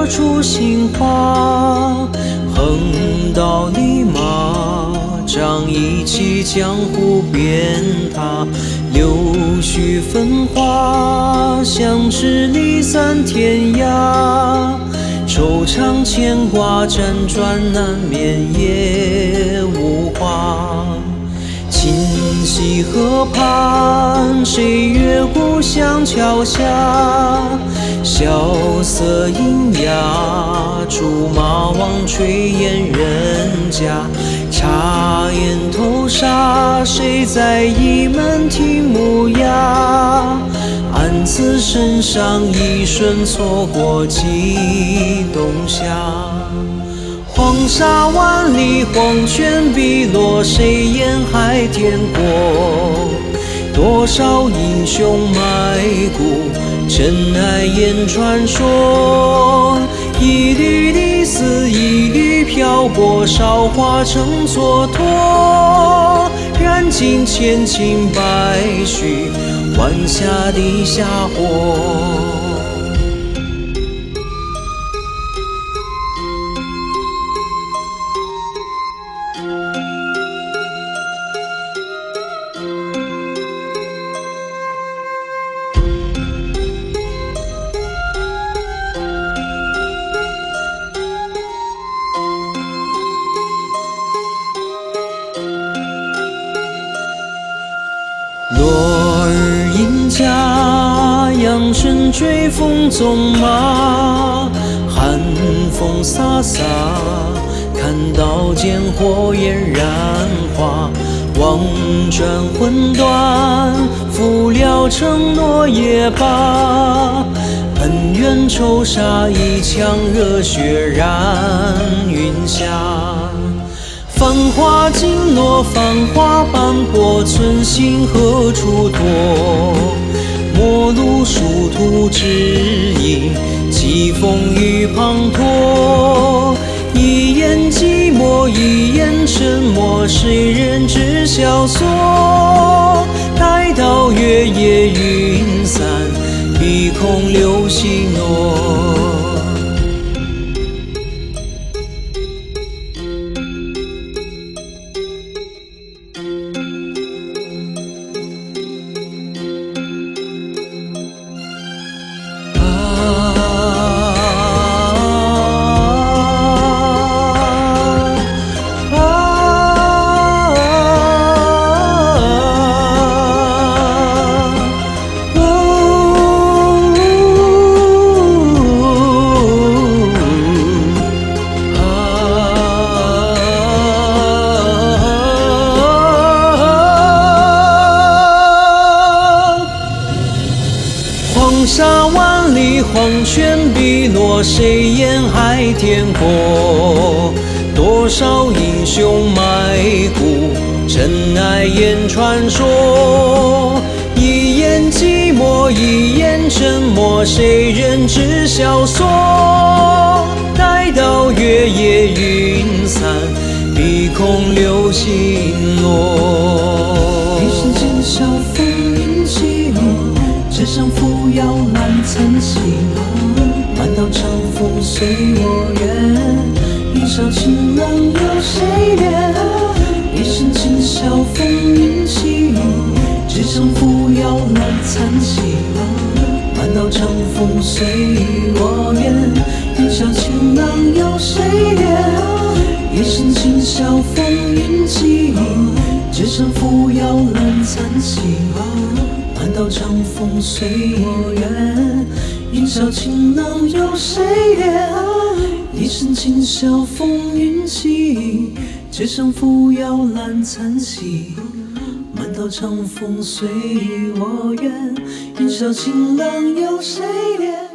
何处杏花？横刀立马，仗义气，江湖遍踏。柳絮分花，相知离散天涯。惆怅牵挂，辗转难眠夜无话。今夕河畔，谁越故乡桥下？萧瑟银哑，竹马望炊烟人家。茶烟头纱，谁在倚门听木鸦？暗自身上一瞬错过几冬夏。黄沙万里，黄泉碧落，谁沿海天国？多少英雄埋骨，尘埃烟传说。一缕离丝，一缕漂泊，韶华成蹉跎。燃尽千顷百绪，晚霞底下火。落日银甲，阳春追风纵马。寒风飒飒，看刀剑火焰燃华。望转魂断，负了承诺也罢。恩怨仇杀，一腔热血染云霞。繁华尽落，繁华斑驳，寸心何处躲？陌路殊途指引，疾风雨滂沱。一眼寂寞，一眼沉默，谁人知萧索？待到月夜云散，鼻空流星落。黄沙万里，黄泉碧落，谁沿海天国？多少英雄埋骨，尘埃烟传说。一眼寂寞，一眼沉默，谁人知萧索？待到月夜云散，鼻空流星落。 一声惊晓，风云起落，街上扶摇兰残起，满道长风随我远，云霄晴朗有谁怜？一声惊晓，风云起，街上扶摇兰残起，满道长风随我远，云霄晴朗有谁怜？一声惊晓，风云起，街上扶摇兰残起。满道长风随我远，云霄晴朗有谁怜？一声惊晓，风云起，街上扶摇兰残起。满道长风随我远，云霄晴朗有谁怜？